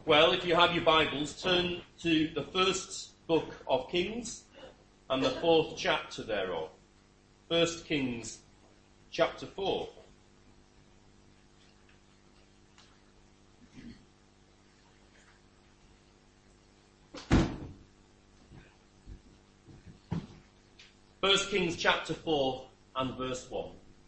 Well, if you have your Bibles, turn to the first book of Kings and the fourth chapter thereof. 1 Kings chapter 4. First Kings chapter 4 and verse 1.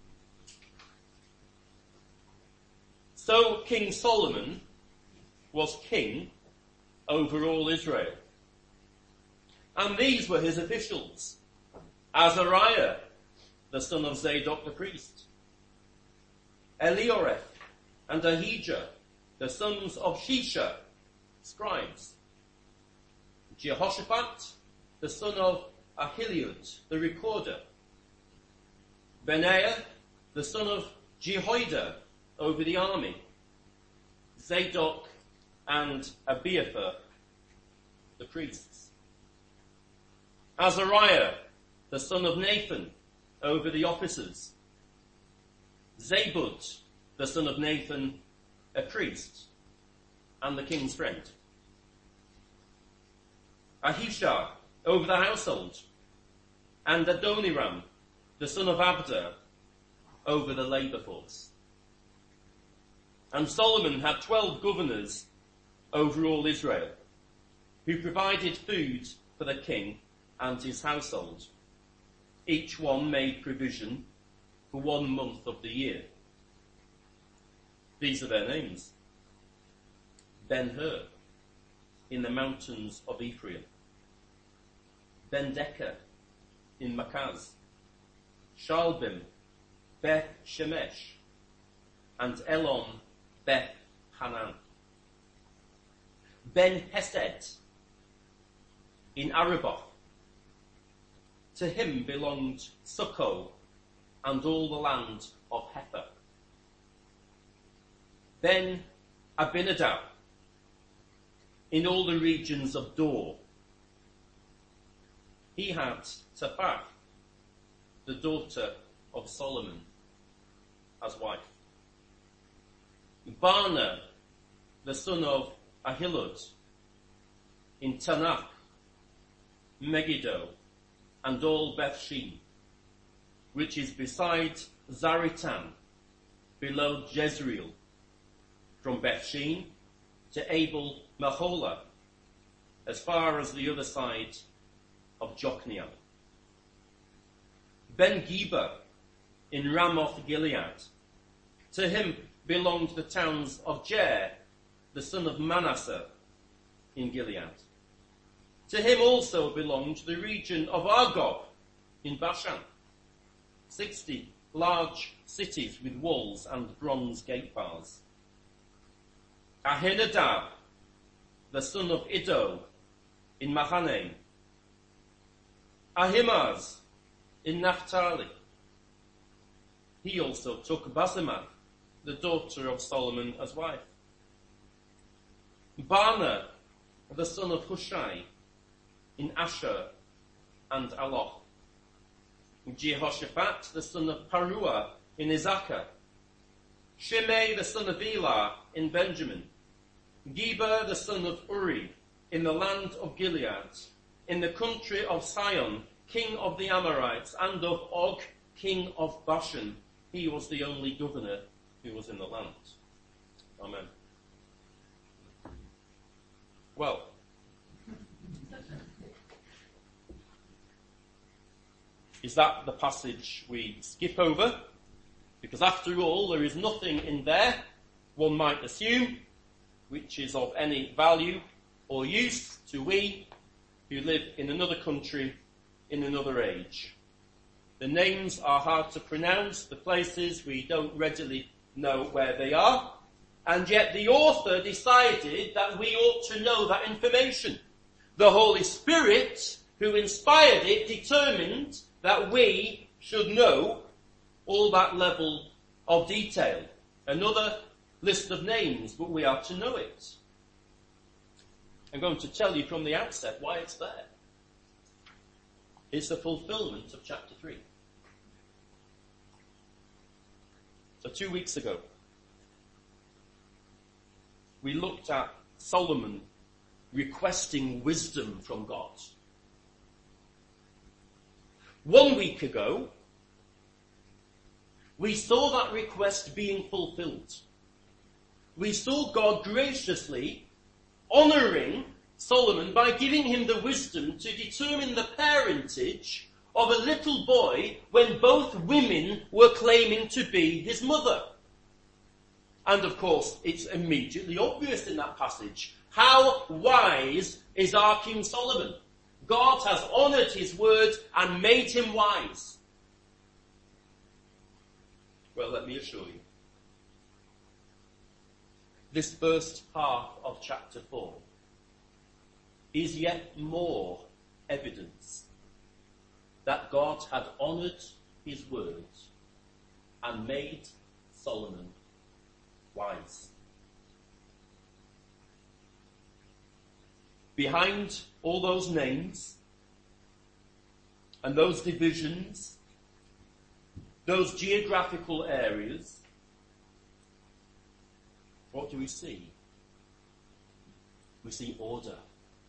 So King Solomon was king over all Israel. And these were his officials: Azariah, the son of Zadok the priest; Elioreth and Ahijah, the sons of Shisha, scribes; Jehoshaphat, the son of Ahiliud, the recorder; Benaiah, the son of Jehoiada, over the army; Zadok and Abiathar, the priests; Azariah, the son of Nathan, over the officers; Zabud, the son of Nathan, a priest, and the king's friend; Ahishar, over the household; and Adoniram, the son of Abda, over the labour force. And Solomon had 12 governors over all Israel, who provided food for the king and his household. Each one made provision for 1 month of the year. These are their names: Ben-Hur, in the mountains of Ephraim; Ben-Decker, in Makaz; Shalbim, Beth Shemesh, and Elon, Beth Hanan; Ben-Hesed, in Arabah. To him belonged Succo and all the land of Hepher. Ben-Abinadab, in all the regions of Dor. He had Taphath, the daughter of Solomon, as wife; Baana, the son of Ahilud, in Tanakh, Megiddo, and all Bethshean, which is beside Zaritan, below Jezreel, from Bethshean to Abel Meholah, as far as the other side of Jokneam. Ben-Geba, in Ramoth Gilead. To him belonged the towns of Jair, the son of Manasseh, in Gilead. To him also belonged the region of Argob in Bashan, 60 large cities with walls and bronze gate bars. Ahinadab, the son of Iddo, in Mahanaim. Ahimaaz, in Naphtali. He also took Basemath, the daughter of Solomon, as wife. Baana, the son of Hushai, in Asher and Aloth. Jehoshaphat, the son of Paruah, in Issachar. Shimei, the son of Elah, in Benjamin. Geba, the son of Uri, in the land of Gilead, in the country of Sion, king of the Amorites, and of Og, king of Bashan. He was the only governor who was in the land. Amen. Well, is that the passage we skip over? Because after all, there is nothing in there, one might assume, which is of any value or use to we who live in another country, in another age. The names are hard to pronounce, the places we don't readily know where they are, and yet the author decided that we ought to know that information. The Holy Spirit, who inspired it, determined that we should know all that level of detail. Another list of names, but we are to know it. I'm going to tell you from the outset why it's there. It's the fulfillment of chapter 3. So 2 weeks ago, we looked at Solomon requesting wisdom from God. 1 week ago, we saw that request being fulfilled. We saw God graciously honouring Solomon by giving him the wisdom to determine the parentage of a little boy when both women were claiming to be his mother. And of course, it's immediately obvious in that passage. How wise is our King Solomon? God has honoured his word and made him wise. Well, let me assure you, this first half of chapter 4 is yet more evidence that God had honoured his word and made Solomon wise. Behind all those names and those divisions, those geographical areas, what do we see? We see order.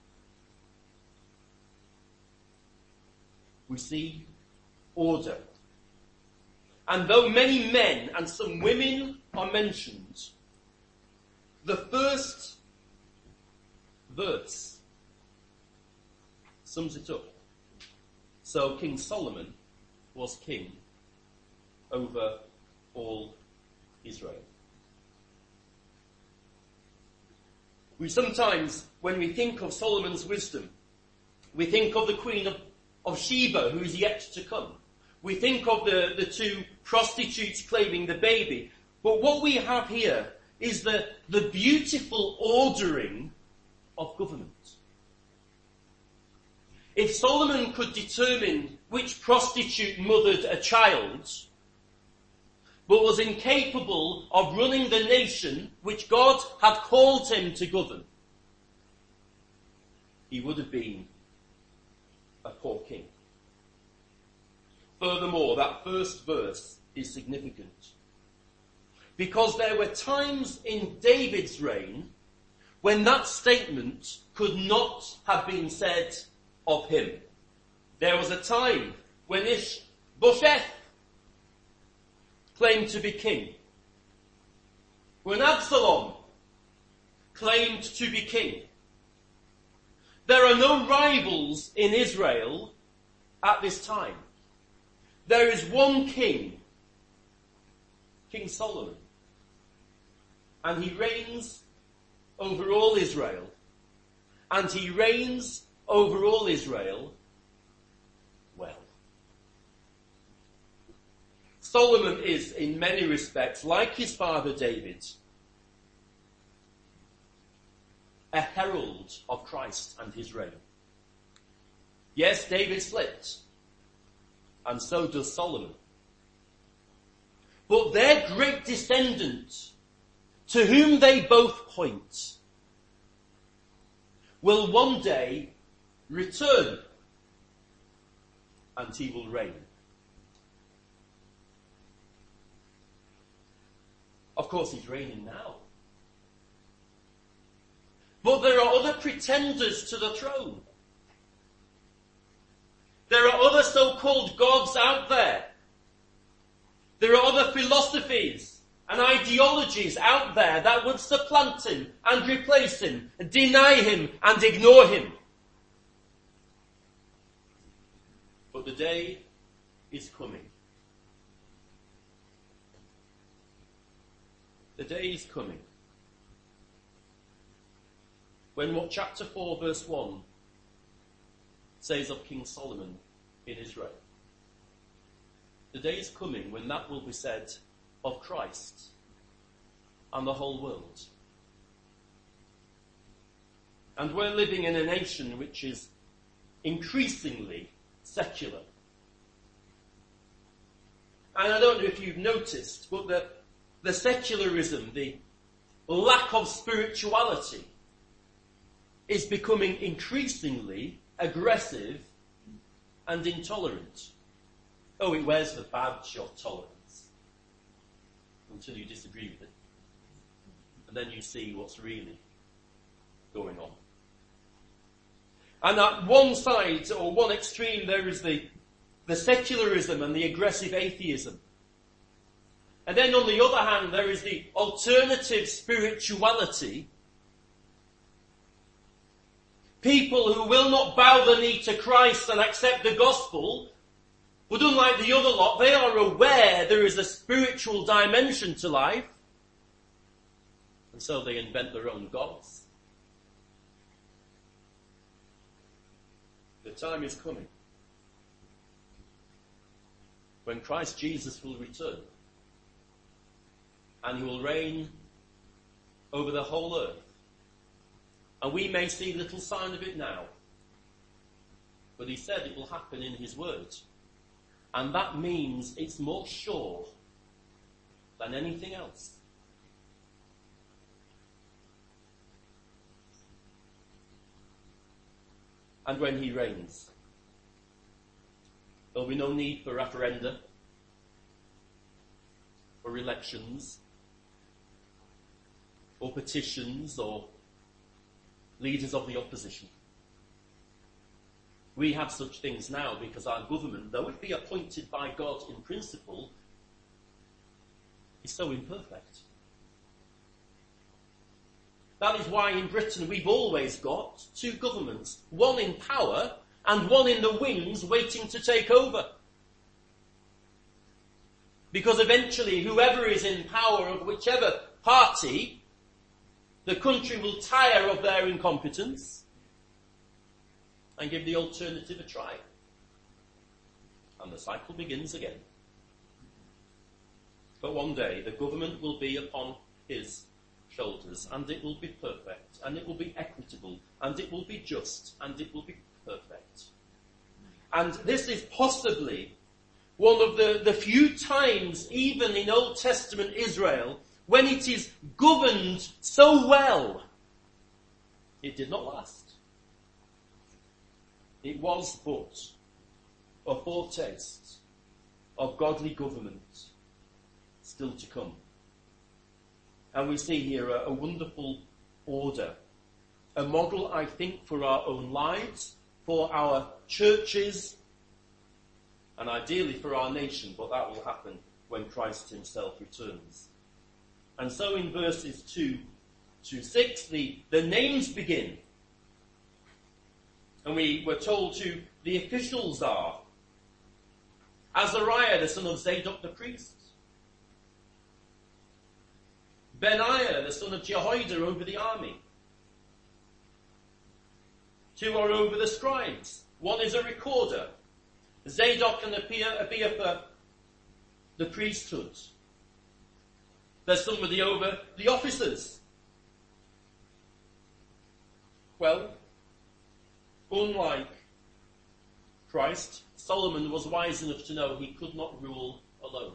We see order. And though many men and some women are mentioned, the first verse sums it up. So King Solomon was king over all Israel. We sometimes, when we think of Solomon's wisdom, we think of the Queen of Sheba, who is yet to come. We think of the two prostitutes claiming the baby. But what we have here is the beautiful ordering of government. If Solomon could determine which prostitute mothered a child, but was incapable of running the nation which God had called him to govern, he would have been a poor king. Furthermore, that first verse is significant, because there were times in David's reign when that statement could not have been said of him. There was a time when Ishbosheth claimed to be king, when Absalom claimed to be king. There are no rivals in Israel at this time. There is one king, King Solomon, and he reigns over all Israel, and he reigns over all Israel well. Solomon is, in many respects, like his father David, a herald of Christ and his reign. Yes, David slipped, and so does Solomon. But their great descendant, to whom they both point, will one day return, and he will reign. Of course, he's reigning now. But there are other pretenders to the throne. There are other so-called gods out there. There are other philosophies and ideologies out there that would supplant him and replace him, deny him and ignore him. But the day is coming. The day is coming when what chapter 4 verse 1 says of King Solomon in Israel. The day is coming when that will be said of Christ and the whole world. And we're living in a nation which is increasingly secular. And I don't know if you've noticed, but the secularism, the lack of spirituality, is becoming increasingly aggressive and intolerant. Oh, it wears the badge of tolerance until you disagree with it. And then you see what's really going on. And at one side, or one extreme, there is the secularism and the aggressive atheism. And then on the other hand, there is the alternative spirituality. People who will not bow the knee to Christ and accept the gospel, but unlike the other lot, they are aware there is a spiritual dimension to life. And so they invent their own gods. The time is coming when Christ Jesus will return and he will reign over the whole earth. And we may see little sign of it now, but he said it will happen in his word. And that means it's more sure than anything else. And when he reigns, there'll be no need for referenda, or elections, or petitions, or leaders of the opposition. We have such things now because our government, though it be appointed by God in principle, is so imperfect. That is why in Britain we've always got two governments, one in power and one in the wings waiting to take over. Because eventually whoever is in power of whichever party, the country will tire of their incompetence and give the alternative a try. And the cycle begins again. But one day the government will be upon his shoulders, and it will be perfect, and it will be equitable, and it will be just, and it will be perfect. And this is possibly one of the few times, even in Old Testament Israel, when it is governed so well. It did not last. It was but a foretaste of godly government still to come. And we see here a wonderful order, a model, I think, for our own lives, for our churches, and ideally for our nation, but that will happen when Christ himself returns. And so in verses 2 to 6, the names begin. And we were told who the officials are. Azariah, the son of Zadok the priest. Benaiah, the son of Jehoiada, over the army. Two are over the scribes. One is a recorder. Zadok and Abiathar, the priesthood. There's somebody over the officers. Well, unlike Christ, Solomon was wise enough to know he could not rule alone.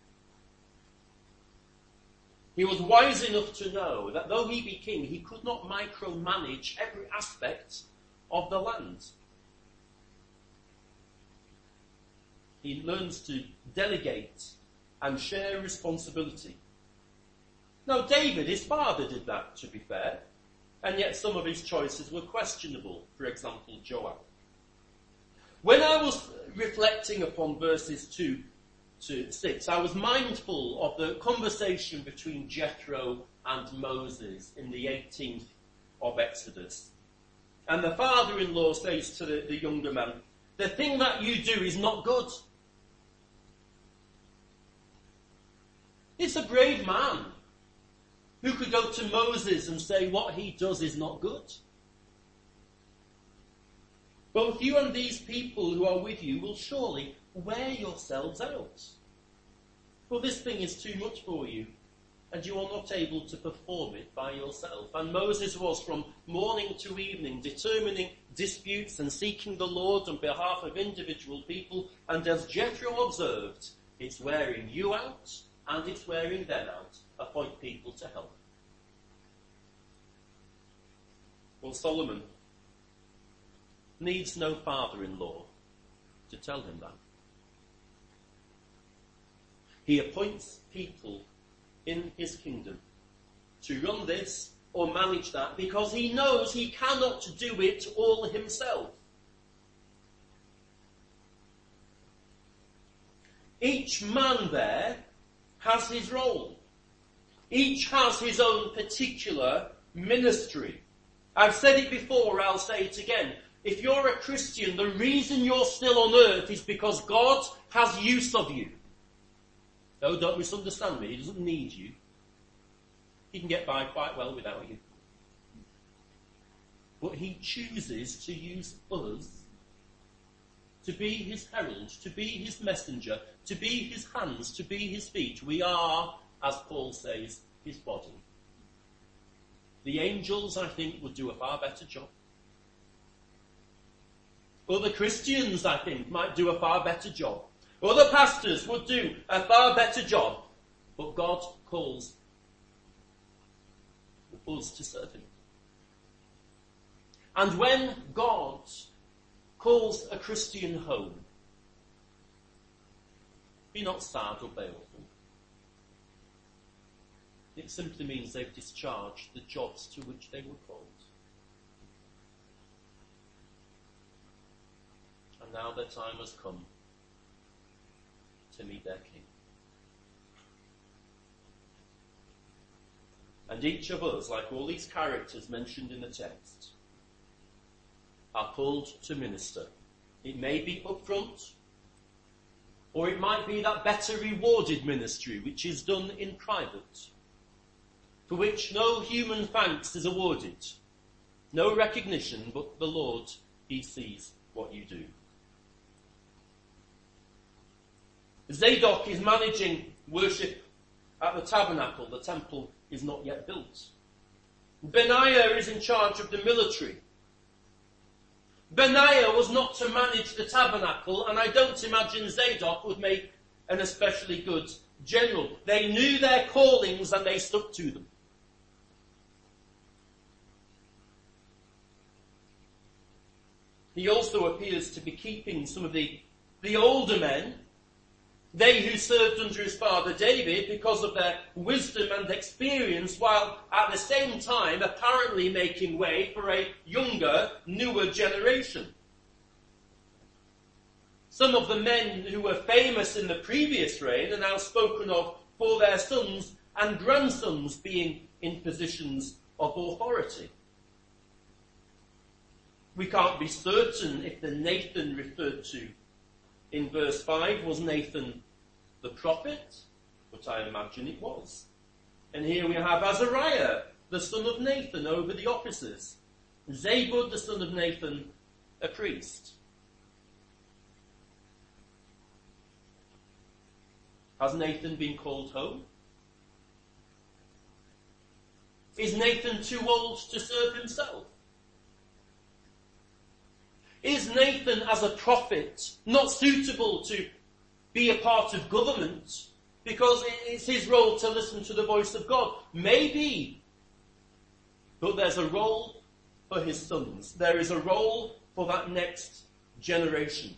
He was wise enough to know that though he be king, he could not micromanage every aspect of the land. He learns to delegate and share responsibility. Now, David, his father, did that, to be fair, and yet some of his choices were questionable. For example, Joab. When I was reflecting upon verses 2 to 6, I was mindful of the conversation between Jethro and Moses in the 18th of Exodus. And the father-in-law says to the younger man, the thing that you do is not good. It's a brave man who could go to Moses and say what he does is not good. Both you and these people who are with you will surely wear yourselves out. For this thing is too much for you, and you are not able to perform it by yourself. And Moses was from morning to evening determining disputes and seeking the Lord on behalf of individual people. And as Jethro observed, it's wearing you out and it's wearing them out. Appoint people to help. Well, Solomon needs no father-in-law to tell him that. He appoints people in his kingdom to run this or manage that because he knows he cannot do it all himself. Each man there has his role. Each has his own particular ministry. I've said it before, I'll say it again. If you're a Christian, the reason you're still on earth is because God has use of you. No, don't misunderstand me. He doesn't need you. He can get by quite well without you. But he chooses to use us to be his herald, to be his messenger, to be his hands, to be his feet. We are, as Paul says, his body. The angels, I think, would do a far better job. Other Christians, I think, might do a far better job. Other pastors would do a far better job. But God calls us to serve him. And when God calls a Christian home, be not sad or baleful. It simply means they've discharged the jobs to which they were called. And now their time has come to meet their King. And each of us, like all these characters mentioned in the text, are called to minister. It may be up front, or it might be that better rewarded ministry which is done in private, for which no human thanks is awarded, no recognition, but the Lord, he sees what you do. Zadok is managing worship at the tabernacle. The temple is not yet built. Benaiah is in charge of the military. Benaiah was not to manage the tabernacle, and I don't imagine Zadok would make an especially good general. They knew their callings and they stuck to them. He also appears to be keeping some of the older men, they who served under his father David, because of their wisdom and experience, while at the same time apparently making way for a younger, newer generation. Some of the men who were famous in the previous reign are now spoken of for their sons and grandsons being in positions of authority. We can't be certain if the Nathan referred to in verse 5 was Nathan the prophet, but I imagine it was. And here we have Azariah, the son of Nathan, over the officers. Zabud, the son of Nathan, a priest. Has Nathan been called home? Is Nathan too old to serve himself? Is Nathan as a prophet not suitable to be a part of government because it's his role to listen to the voice of God? Maybe. But there's a role for his sons. There is a role for that next generation.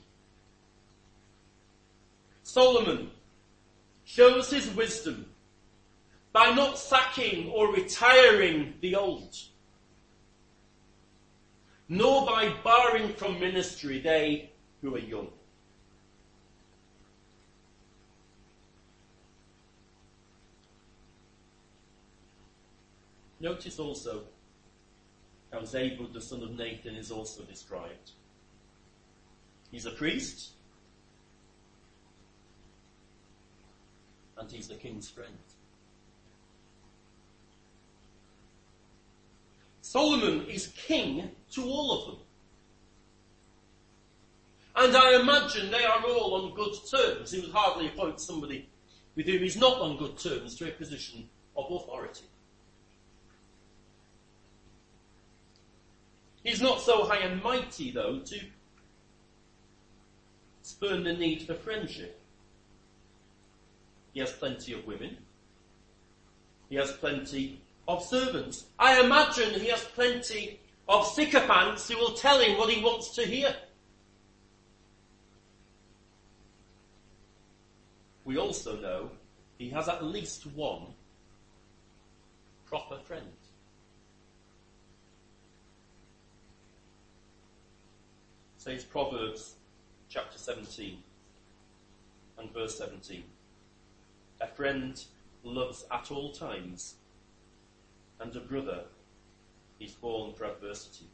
Solomon shows his wisdom by not sacking or retiring the old, nor by barring from ministry they who are young. Notice also how Zabud, the son of Nathan, is also described. He's a priest, and he's the king's friend. Solomon is king to all of them. And I imagine they are all on good terms. He would hardly appoint somebody with whom he's not on good terms to a position of authority. He's not so high and mighty, though, to spurn the need for friendship. He has plenty of women. He has plenty of servants. I imagine he has plenty of sycophants who will tell him what he wants to hear. We also know he has at least one proper friend. says Proverbs chapter 17 and verse 17. A friend loves at all times, and a brother is born for adversity.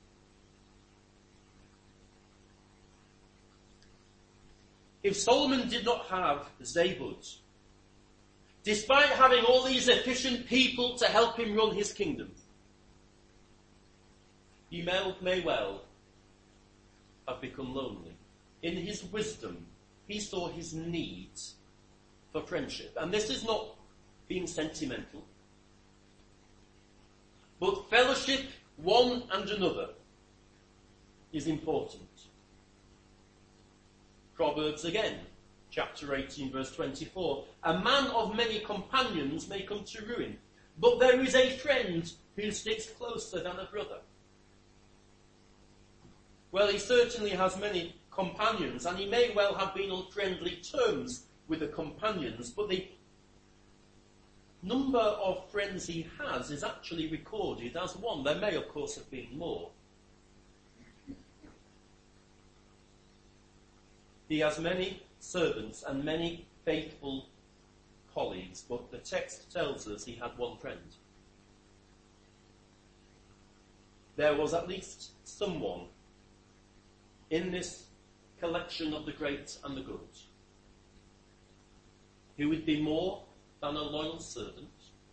If Solomon did not have Zebud, despite having all these efficient people to help him run his kingdom, he may well have become lonely. In his wisdom, he saw his need for friendship. And this is not being sentimental, but fellowship one and another is important. Proverbs again, chapter 18, verse 24. A man of many companions may come to ruin, but there is a friend who sticks closer than a brother. Well, he certainly has many companions, and he may well have been on friendly terms with the companions, but the number of friends he has is actually recorded as one. There may, of course, have been more. He has many servants and many faithful colleagues, but the text tells us he had one friend. There was at least someone in this collection of the great and the good who would be more than a loyal servant,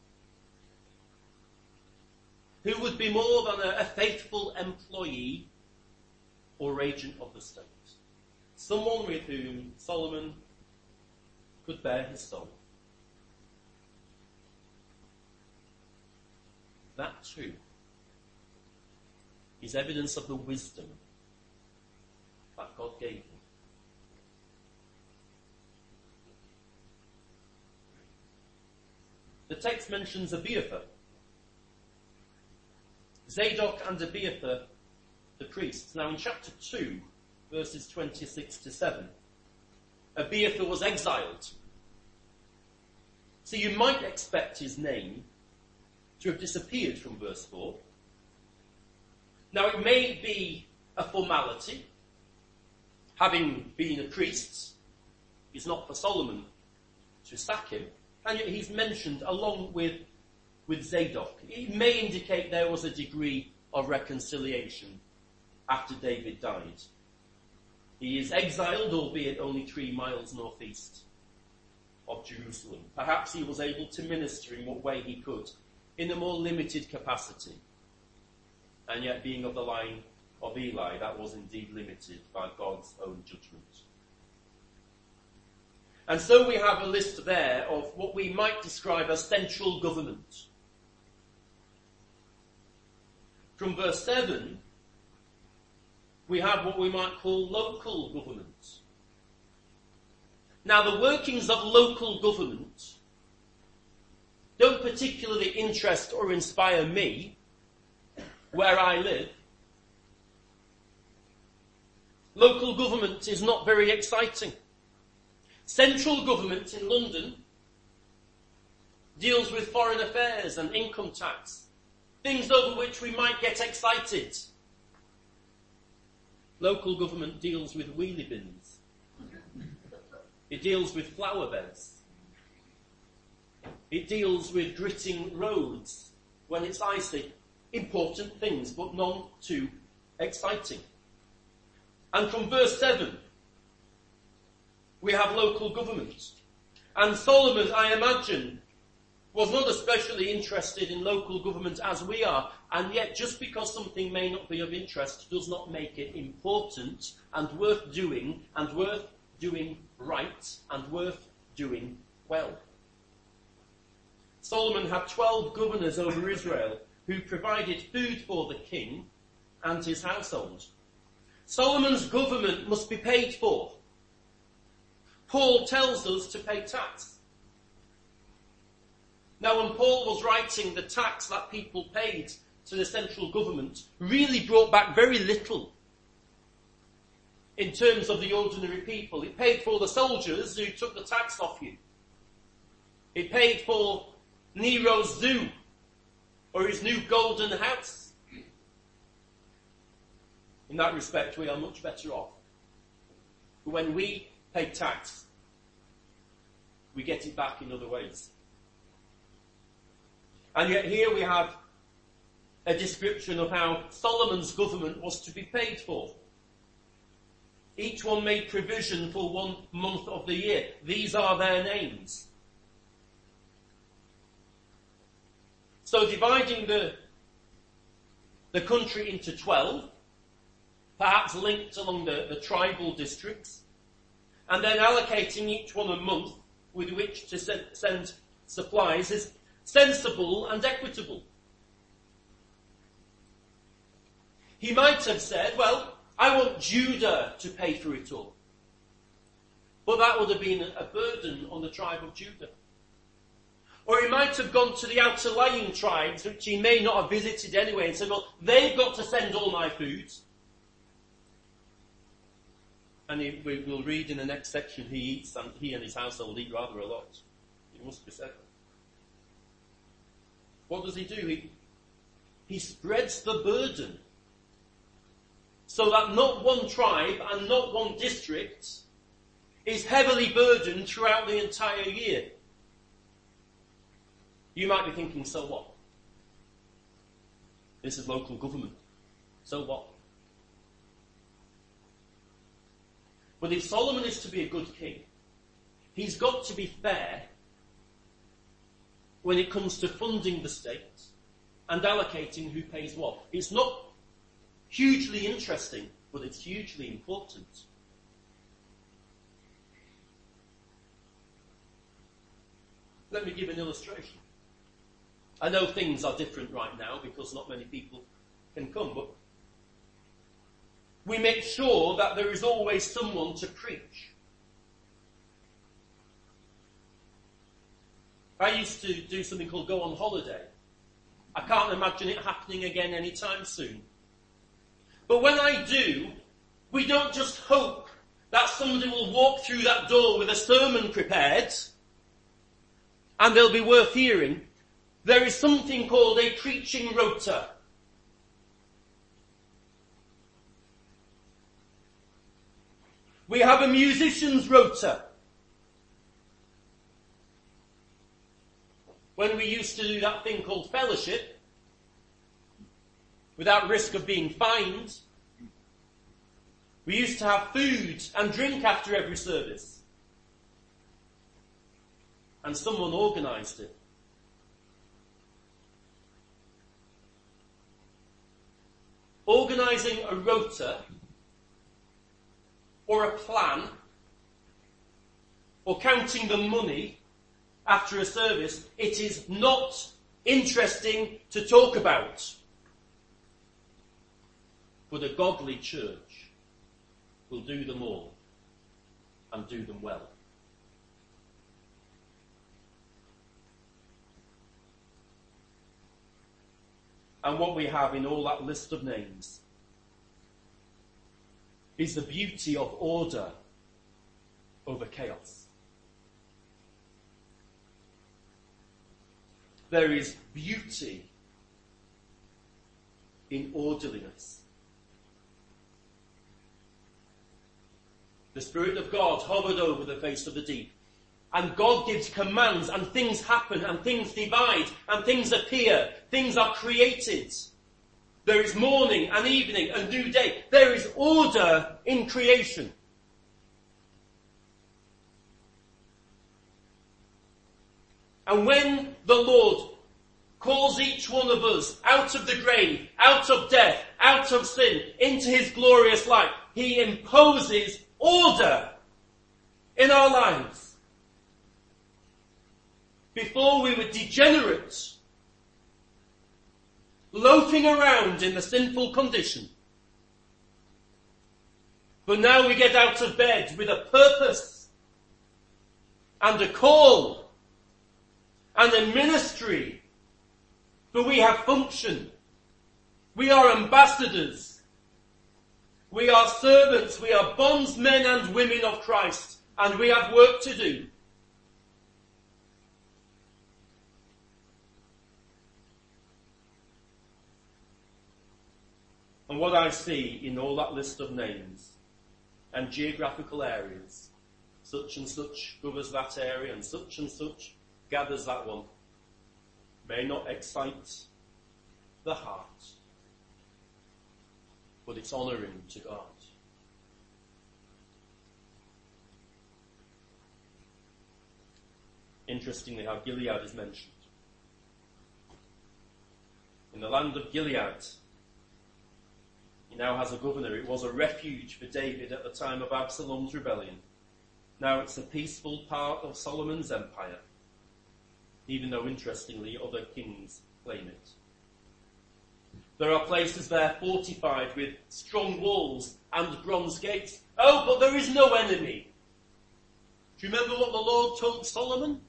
who would be more than a faithful employee or agent of the state. Someone with whom Solomon could bare his soul. That too is evidence of the wisdom that God gave him. The text mentions Abiathar. Zadok and Abiathar, the priests. Now in chapter 2, verses 26 to 7, Abiathar was exiled. So you might expect his name to have disappeared from verse 4. Now it may be a formality. Having been a priest, it's not for Solomon to sack him, and yet he's mentioned along with Zadok. It may indicate there was a degree of reconciliation after David died. He is exiled, albeit only 3 miles northeast of Jerusalem. Perhaps he was able to minister in what way he could, in a more limited capacity. And yet, being of the line of Eli, that was indeed limited by God's own judgment. And so we have a list there of what we might describe as central government. From verse 7, we have what we might call local government. Now, the workings of local government don't particularly interest or inspire me where I live. Local government is not very exciting. Central government in London deals with foreign affairs and income tax, things over which we might get excited. Local government deals with wheelie bins. It deals with flower beds. It deals with gritting roads when it's icy. Important things, but none too exciting. And from verse 7, we have local government. And Solomon, I imagine, was not especially interested in local government as we are, and yet just because something may not be of interest does not make it important and worth doing right and worth doing well. Solomon had 12 governors over Israel who provided food for the king and his household. Solomon's government must be paid for. Paul tells us to pay tax. Now, when Paul was writing, the tax that people paid to the central government really brought back very little in terms of the ordinary people. It paid for the soldiers who took the tax off you. It paid for Nero's zoo or his new golden house. In that respect, we are much better off. But when we pay tax, we get it back in other ways. And yet here we have a description of how Solomon's government was to be paid for. Each one made provision for 1 month of the year. These are their names. So dividing the country into 12, perhaps linked along the tribal districts, and then allocating each one a month with which to send supplies is sensible and equitable. He might have said, well, I want Judah to pay for it all. But that would have been a burden on the tribe of Judah. Or he might have gone to the outer lying tribes, which he may not have visited anyway, and said, well, they've got to send all my food. And we will read in the next section, he and his household eat rather a lot. It must be said. What does he do? He spreads the burden so that not one tribe and not one district is heavily burdened throughout the entire year. You might be thinking, so what? This is local government. So what? But if Solomon is to be a good king, he's got to be fair when it comes to funding the state and allocating who pays what. It's not hugely interesting, but it's hugely important. Let me give an illustration. I know things are different right now because not many people can come, but we make sure that there is always someone to preach. I used to do something called Go on Holiday. I can't imagine it happening again anytime soon. But when I do, we don't just hope that somebody will walk through that door with a sermon prepared and they'll be worth hearing. There is something called a preaching rota. We have a musician's rota. When we used to do that thing called fellowship, without risk of being fined, we used to have food and drink after every service. And someone organised it. Organising a rota or a plan or counting the money after a service, it is not interesting to talk about. But a godly church will do them all and do them well. And what we have in all that list of names is the beauty of order over chaos. There is beauty in orderliness. The Spirit of God hovered over the face of the deep. And God gives commands, and things happen, and things divide, and things appear. Things are created. There is morning and evening, a new day. There is order in creation. And when the Lord calls each one of us out of the grave, out of death, out of sin, into his glorious light, he imposes order in our lives. Before we were degenerate, loafing around in the sinful condition. But now we get out of bed with a purpose and a call and a ministry. For we have function. We are ambassadors. We are servants. We are bondsmen and women of Christ. And we have work to do. And what I see in all that list of names and geographical areas, such and such covers that area and such gathers that one, may not excite the heart, but it's honouring to God. Interestingly, how Gilead is mentioned. In the land of Gilead, he now has a governor. It was a refuge for David at the time of Absalom's rebellion. Now it's a peaceful part of Solomon's empire, even though, interestingly, other kings claim it. There are places there fortified with strong walls and bronze gates. Oh, but there is no enemy. Do you remember what the Lord told Solomon?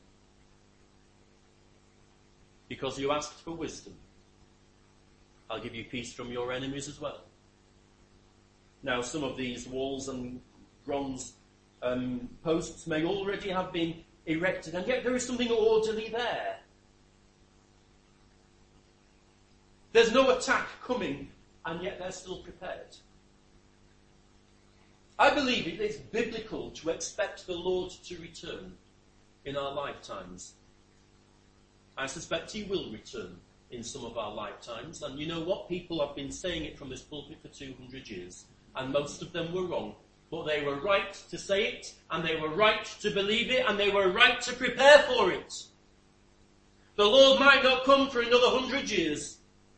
Because you asked for wisdom, I'll give you peace from your enemies as well. Now, some of these walls and bronze posts may already have been erected, and yet there is something orderly there. There's no attack coming, and yet they're still prepared. I believe it is biblical to expect the Lord to return in our lifetimes. I suspect he will return in some of our lifetimes, and you know what? People have been saying it from this pulpit for 200 years, and most of them were wrong. But they were right to say it, and they were right to believe it, and they were right to prepare for it. The Lord might not come for another 100 years,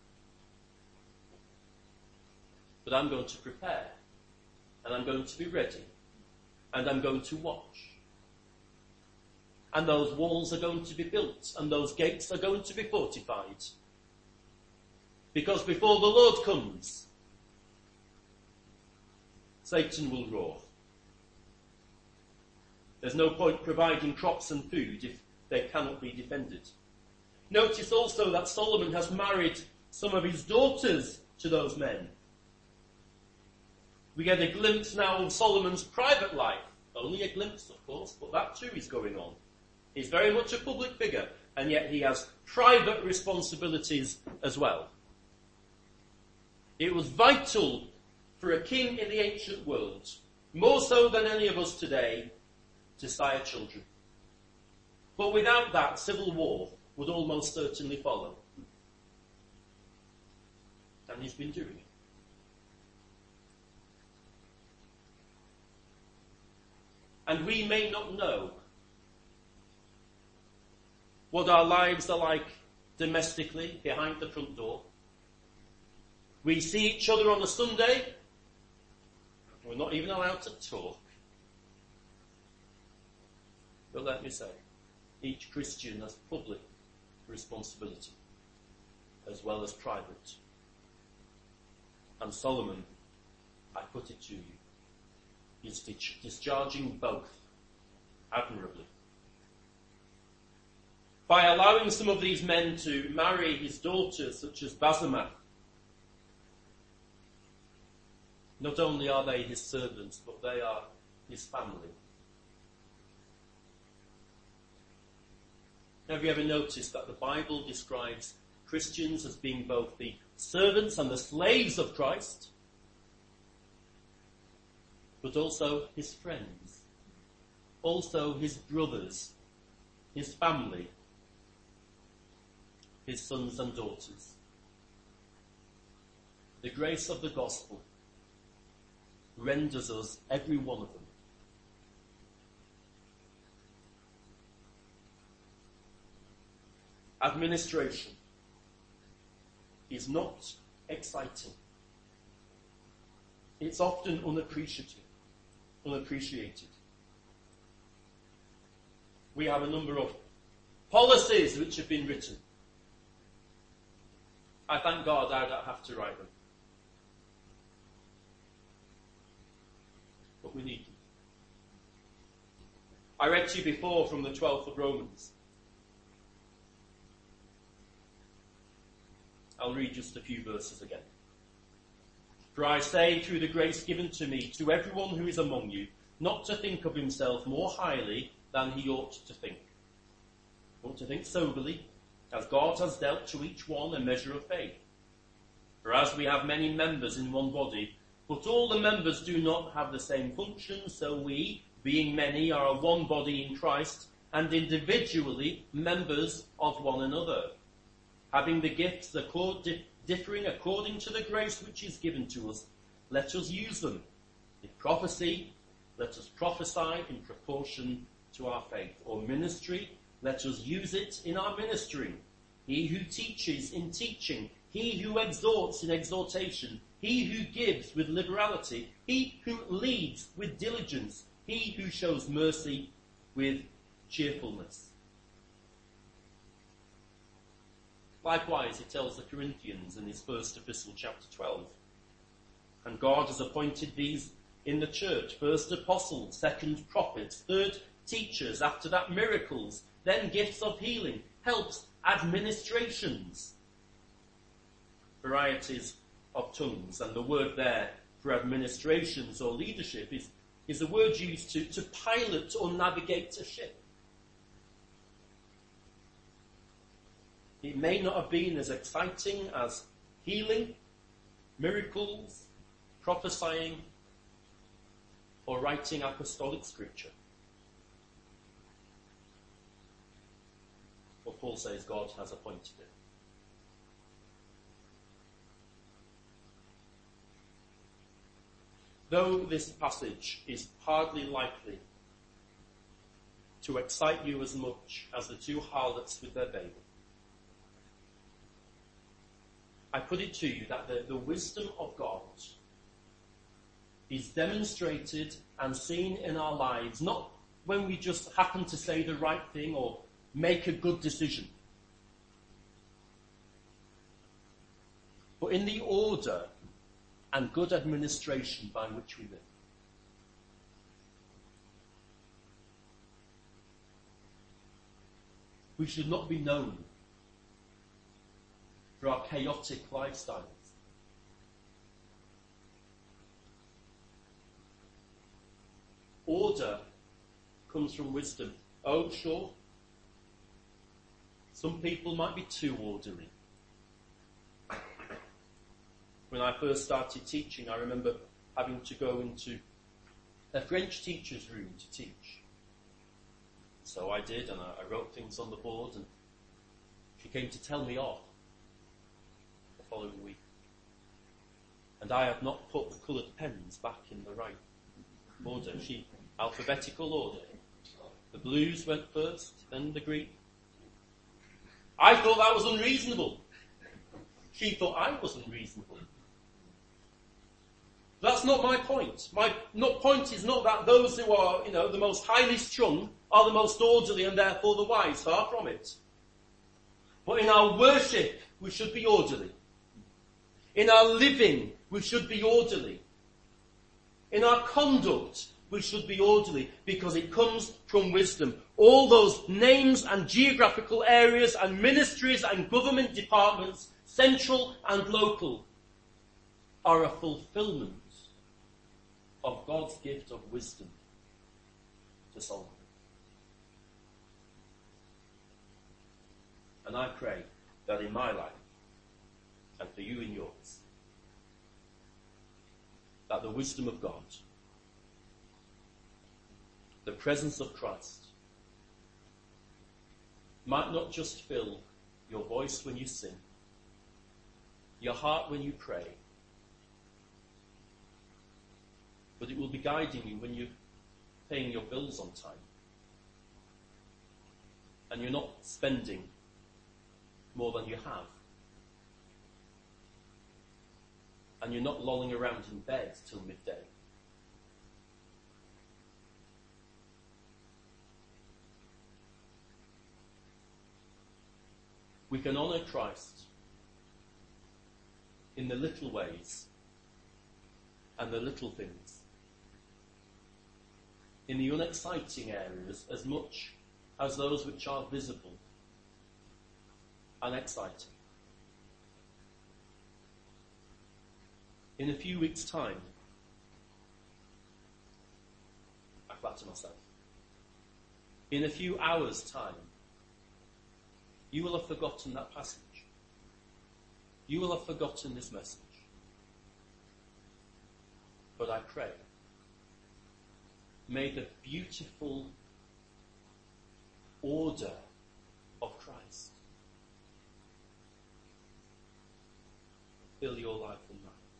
but I'm going to prepare, and I'm going to be ready, and I'm going to watch. And those walls are going to be built, and those gates are going to be fortified. Because before the Lord comes, Satan will roar. There's no point providing crops and food if they cannot be defended. Notice also that Solomon has married some of his daughters to those men. We get a glimpse now of Solomon's private life. Only a glimpse, of course, but that too is going on. He's very much a public figure, and yet he has private responsibilities as well. It was vital for a king in the ancient world, more so than any of us today, to sire children. But without that, civil war would almost certainly follow. And he's been doing it. And we may not know what our lives are like domestically behind the front door. We see each other on a Sunday. We're not even allowed to talk. But let me say, each Christian has public responsibility as well as private. And Solomon, I put it to you, is discharging both admirably. By allowing some of these men to marry his daughters, such as Basemath, not only are they his servants, but they are his family. Have you ever noticed that the Bible describes Christians as being both the servants and the slaves of Christ, but also his friends, also his brothers, his family, his sons and daughters? The grace of the gospel renders us every one of them. Administration is not exciting. It's often unappreciated. We have a number of policies which have been written. I thank God I don't have to write them. But we need them. I read to you before from the 12th of Romans. I'll read just a few verses again. For I say, through the grace given to me, to everyone who is among you, not to think of himself more highly than he ought to think, but to think soberly, as God has dealt to each one a measure of faith. For as we have many members in one body, but all the members do not have the same function, so we, being many, are one body in Christ, and individually members of one another, having the gifts differing according to the grace which is given to us. Let us use them. If prophecy, let us prophesy in proportion to our faith. Or ministry, let us use it in our ministering. He who teaches in teaching, he who exhorts in exhortation, he who gives with liberality, he who leads with diligence, he who shows mercy with cheerfulness. Likewise, he tells the Corinthians in his first epistle, chapter 12, and God has appointed these in the church, first apostles, second prophets, third teachers, after that miracles, then gifts of healing, helps, administrations, varieties of tongues. And the word there for administrations or leadership is a word used to pilot or navigate a ship. It may not have been as exciting as healing, miracles, prophesying, or writing apostolic scripture. But Paul says God has appointed it. Though this passage is hardly likely to excite you as much as the two harlots with their baby, I put it to you that the wisdom of God is demonstrated and seen in our lives, not when we just happen to say the right thing or make a good decision, but in the order and good administration by which we live. We should not be known for our chaotic lifestyles. Order comes from wisdom. Oh, sure, some people might be too orderly. When I first started teaching, I remember having to go into a French teacher's room to teach. So I did, and I wrote things on the board, and she came to tell me off the following week. And I had not put the coloured pens back in the right order. Alphabetical order. The blues went first, then the green. I thought that was unreasonable. She thought I was unreasonable. That's not my point. My point is not that those who are, the most highly strung are the most orderly and therefore the wise. Far from it. But in our worship, we should be orderly. In our living, we should be orderly. In our conduct, we should be orderly because it comes from wisdom. All those names and geographical areas and ministries and government departments, central and local, are a fulfillment of God's gift of wisdom to Solomon. And I pray that in my life, and for you in yours, that the wisdom of God, the presence of Christ, might not just fill your voice when you sing, your heart when you pray, but it will be guiding you when you're paying your bills on time, and you're not spending more than you have, and you're not lolling around in bed till midday. We can honour Christ in the little ways and the little things, in the unexciting areas as much as those which are visible and exciting. In a few weeks' time, I flatter myself, in a few hours' time, you will have forgotten that passage. you will have forgotten this message. But I pray, may the beautiful order of Christ fill your life and mine.